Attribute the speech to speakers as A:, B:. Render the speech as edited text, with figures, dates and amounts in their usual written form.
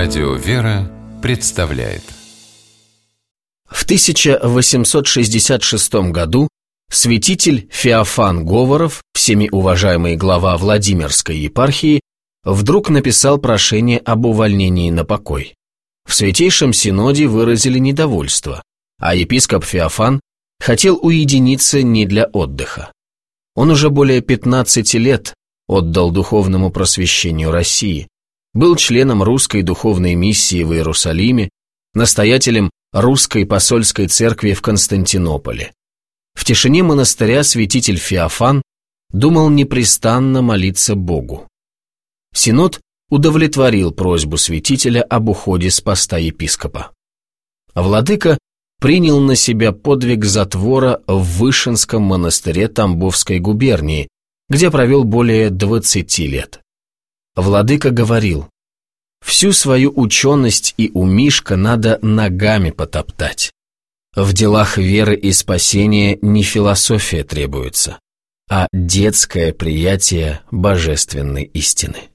A: Радио «Вера» представляет.
B: В 1866 году святитель Феофан Говоров, всеми уважаемый глава Владимирской епархии, вдруг написал прошение об увольнении на покой. В Святейшем Синоде выразили недовольство, а епископ Феофан хотел уединиться не для отдыха. Он уже более 15 лет отдал духовному просвещению России, был членом русской духовной миссии в Иерусалиме, настоятелем русской посольской церкви в Константинополе. В тишине монастыря святитель Феофан думал непрестанно молиться Богу. Синод удовлетворил просьбу святителя об уходе с поста епископа. Владыка принял на себя подвиг затвора в Вышинском монастыре Тамбовской губернии, где провел более 20 лет. Владыка говорил: «Всю свою ученость и умишко надо ногами потоптать. В делах веры и спасения не философия требуется, а детское приятие божественной истины».